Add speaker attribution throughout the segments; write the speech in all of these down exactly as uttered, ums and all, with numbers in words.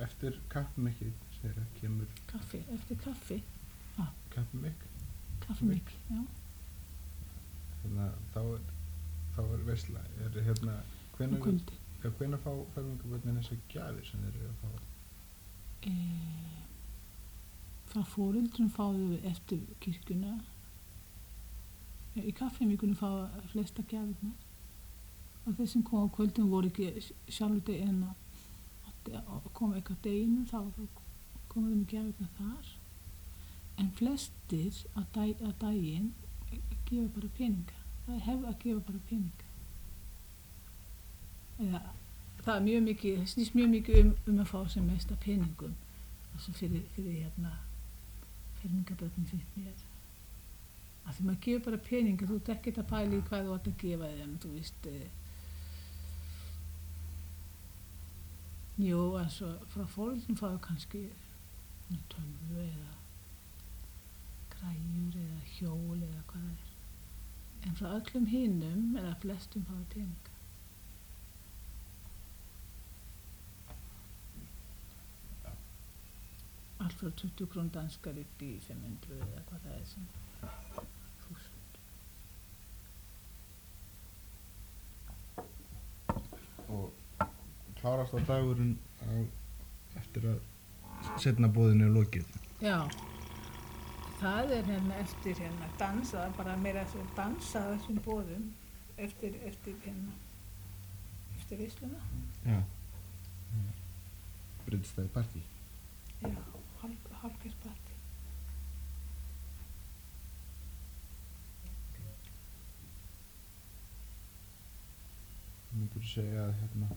Speaker 1: eftir kaffimikið þegar kemur
Speaker 2: Kaffi, eftir kaffi.
Speaker 1: kaffimik
Speaker 2: Kaffimik, já.
Speaker 1: Hérna, þá er, þá er veisla. Er hérna,
Speaker 2: Og
Speaker 1: hvenær,
Speaker 2: kvöldi.
Speaker 1: ja, hvenær fá fermingarbörnin þessar gjafir sem þeir eru að fá?
Speaker 2: E, frá foreldrum fáðu við eftir kirkjuna. Í kaffimikunum fá flesta gjafirnar. Og þeir sem kom á kvöldum voru ekki sjálfur deg en að koma eitthvað deginu, þá komum við með gjafirnar þar. En flestir að, dag, að daginn gefa bara peninga. Það er hefð að gefa bara peninga. Eða, það er mjög mikið, það snýst mjög mikið um, um að fá sem mest af peningum. Altså fyrir, fyrir hérna, fermingarbörnin finnst mér. Af því maður gefur bara peninga, þú ert ekkert að pæla í hvað þú átt að gefa þeim, þú veist. Eh, jú, altså frá foreldrum fáðu kannski tölvu eða græjur eða hjól eða hvað það er. En frá öllum hinum eða flestum fáðu peninga. Allt frá tuttugu krónur danskar upp í fimm hundruð eða hvað það er sem þúsund.
Speaker 1: Og klárast á dagurinn á, eftir að seinna boðinu er lokið.
Speaker 2: Já, það er hérna eftir hérna dansa, bara meira að dansa þessum boðum eftir, eftir hérna, eftir veisluna.
Speaker 1: Já. Breytist það í partí?
Speaker 2: Já, hálf, hálfgerð partí.
Speaker 1: Myndirðu segja að hérna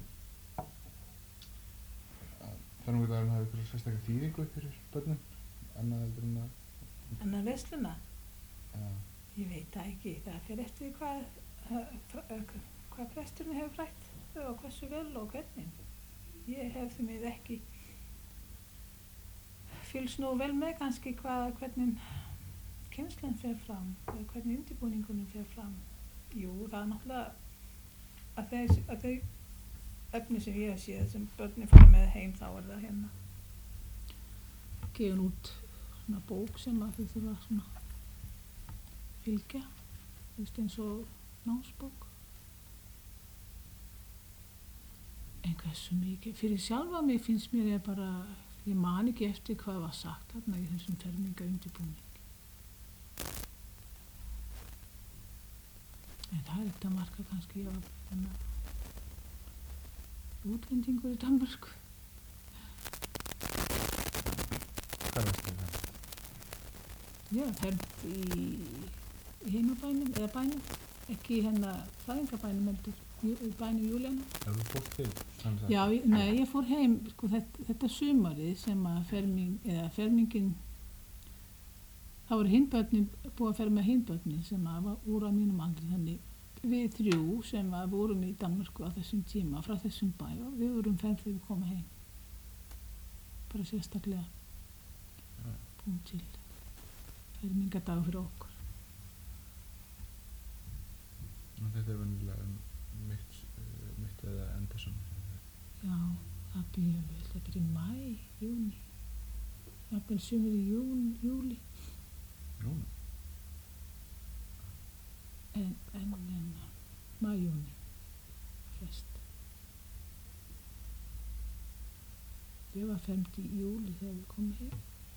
Speaker 1: fermingardagurinn hafi ykkur sérstaklega þýðingu fyrir börnin, annað heldur en að...
Speaker 2: En að veisluna?
Speaker 1: Já.
Speaker 2: Ég veit það ekki, það fer eftir hvað, hvað presturinn hefur rætt og hversu vel og hvernig. Ég hef því með ekki fylgst nú vel með kannski hvað, hvernig kennslan fer fram, hvernig undirbúningunum fer fram. Jú, það er náttúrulega að þau, að þau efni sem ég hef séð sem börnin fara með heim, þá er það hérna gefin út svona bók sem að þau þurfa svona fylgja, þú veist, eins og námsbók. En hversu mikið, fyrir sjálfa mig finnst mér ég bara, ég man ekki eftir hvað var sagt þarna í þessum fermingaundirbúning. En það er ekkert að marka kannski ég var hérna útlendingur í Danmörku.
Speaker 1: Hvað varst þið það?
Speaker 2: Já, fermt í, í heimabænum, eða bænum, ekki hérna fæðingabænum heldur, í bænum Júlíana.
Speaker 1: Það þú fórt til?
Speaker 2: Já, ég, nei, ég fór heim, sko, þetta, þetta sumarið sem að ferming, eða fermingin, þá voru hinbörnin, búið að ferma hinbörnin sem að var úr á mínum aldri, þannig við þrjú sem að vorum í Danmörku á þessum tíma, frá þessum bæ, og við vorum fermt þegar við komum heim. Bara sérstaklega búin til fermingardag fyrir okkur.
Speaker 1: Og þetta er venjulega mitt, mitt eða enda svona?
Speaker 2: Já, það byrja vel, það byrja í mæ, júni. Jafnvel sumir í jún, júli.
Speaker 1: Júni?
Speaker 2: En, en, en, mæ, júni, flest. Ég var fermt í júli þegar við komum heim.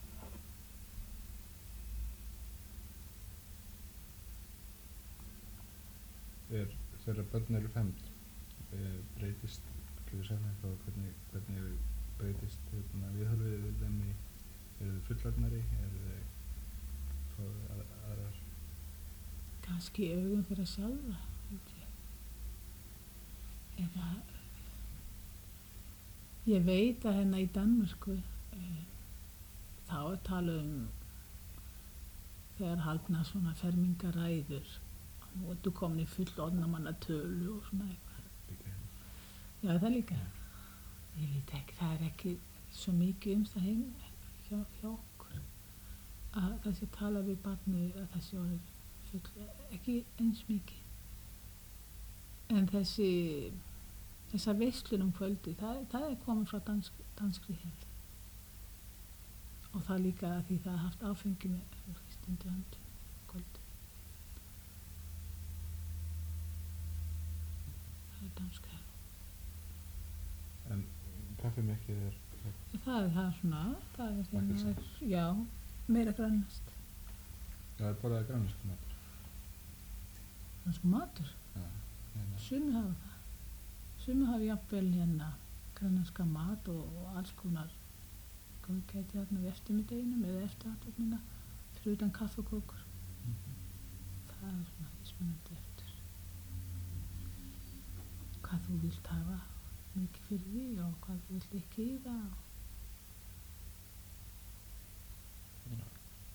Speaker 1: Er, þegar börn eru fermd, breytist, getur sagt eitthvað hvernig, hvernig breytist hérna, viðhorfið við þeim í, eru þau fullorðnari, eru þau fáið að, aðrar?
Speaker 2: Kannski í augum þeirra sjálfa, veit ég. Eða, ég veit að hérna í Danmörku, eh, þá er talað um þegar haldna svona fermingaræður. Nú ertu komin í fullorðna manna tölu og svona eitthvað.
Speaker 1: Líka hérna?
Speaker 2: Já, það líka. Ég veit ekki, það er ekki svo mikið um það heim hjá, hjá okkur. Að það sé tala við barnið að það sé orðið full, ekki eins mikið. En þessi þessar veislur um kvöldi, það, það er komið frá dansk, danskri hefð. Og það líka að því það er haft áfengi með fyrstundi höndum kvöldi. Það er dansk hefð.
Speaker 1: En kaffimekið er,
Speaker 2: Það er það svona, það er
Speaker 1: Ekkert
Speaker 2: hérna,
Speaker 1: satt.
Speaker 2: já, meira grannast.
Speaker 1: það er borðað grænlensku matur.
Speaker 2: Það er sko matur,
Speaker 1: Já, hérna.
Speaker 2: sumi hafa það. Sumi hafa jafnvel hérna grannarska mat og, og alls konar góðgæti hérna við eftirmiddeginum eða eftir athöfnina fyrir utan kaffi og kókur.
Speaker 1: Mhm.
Speaker 2: Það er svona mismunandi eftir hvað þú vilt hafa mikið fyrir því og hvað þú vilt ekki í það.
Speaker 1: Já.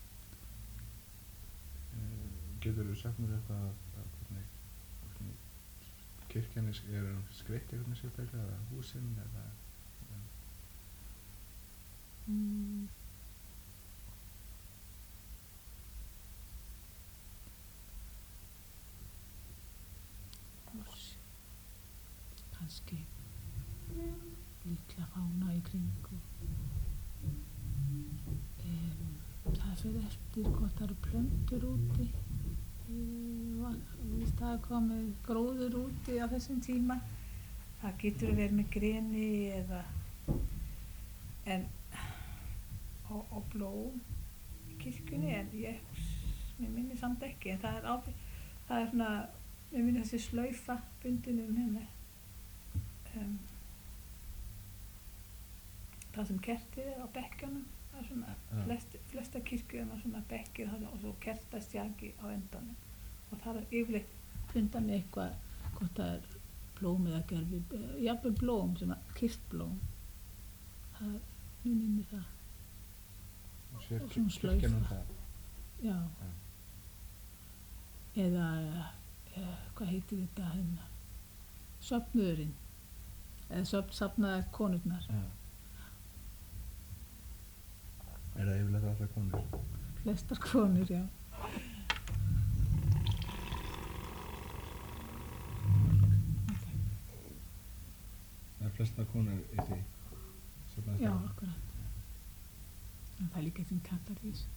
Speaker 1: Eh, Geturðu sagt mér eitthvað að að hvernig, hvernig kirkjan er, sk- er hún skreytt einhvern veginn sérstaklega eða húsin eða, eða
Speaker 2: Mm. Hús. Kannski líkla fána í kring og um, það fyrir eftir hvort það eru plöntur úti. Um, það er komið gróður úti á þessum tíma. Það getur verið með greni eða en og, og blóm í kirkjunni en ég, mér minnir samt ekki en það er ábygg, það er svona, mér minnir þessi slaufa bundin um henni um, það sem kertið er á bekkjunum, það er svona,
Speaker 1: Já.
Speaker 2: flest, flesta kirkjum er svona bekkir þarna og svo kertastjaki á endanum og það er yfirleitt fundan með eitthvað, hvort það er blóm eða gerfi, jafnvel blóm, svona kirtblóm, það minnir mig það.
Speaker 1: og sér
Speaker 2: Og svona
Speaker 1: kirkjan um
Speaker 2: slaufa.
Speaker 1: það.
Speaker 2: Já.
Speaker 1: Já.
Speaker 2: Eða, eh, hvað heitir þetta hérna? Söfnuðurinn. Eða söfn, safnaðar konurnar.
Speaker 1: Já. Er það yfirleitt alltaf konur?
Speaker 2: Flestar konur, já.
Speaker 1: Það er flestar konur í því. Safnaðar
Speaker 2: Já,
Speaker 1: þar.
Speaker 2: akkurat. En það er líka sem katarís.